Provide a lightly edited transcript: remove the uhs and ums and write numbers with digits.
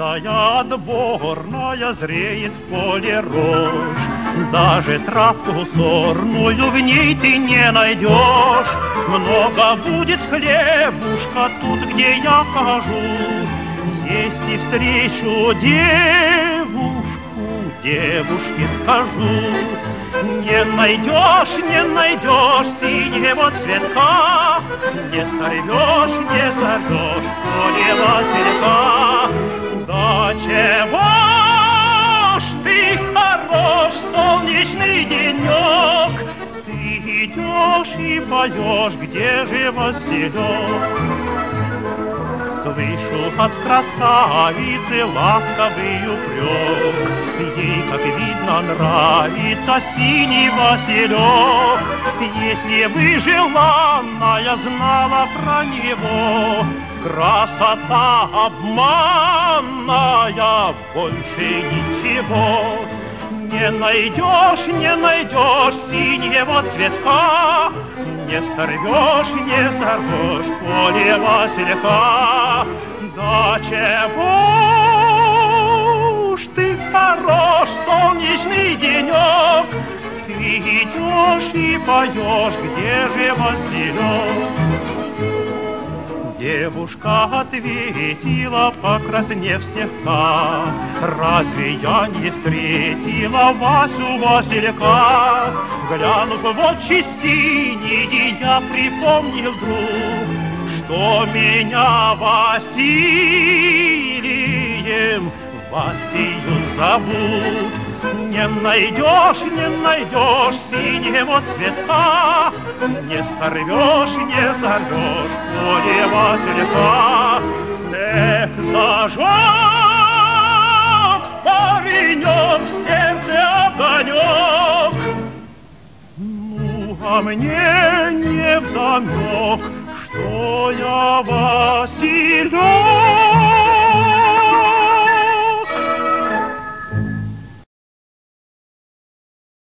Каждая отборная зреет в поле рожь. Даже травку сорную в ней ты не найдешь. Много будет хлебушка тут, где я хожу. Если встречу девушку, девушке скажу: не найдешь синего цветка, не сорвешь поле василька. Да чего ж ты хорош, солнечный денек, ты идешь и поешь, где же василек? Слышу от красавицы ласковый упрек, ей, как видно, нравится синий василек. Если бы желанная знала про него, красота обманная, больше ничего. Не найдешь синего цветка, не сорвешь поле василька. Да чего ж ты хорош, солнечный денек, ты идешь и поешь, где же василек? Девушка ответила, покраснев слегка: разве я не встретила Васю василька? Глянув в очи синие, я припомнил вдруг, что меня Василием, Васию зовут. Не найдешь синего цветка, не сорвешь поле василька. Эх, зажег паренек в сердце огонек, ну, а мне невдомек, что я Василек.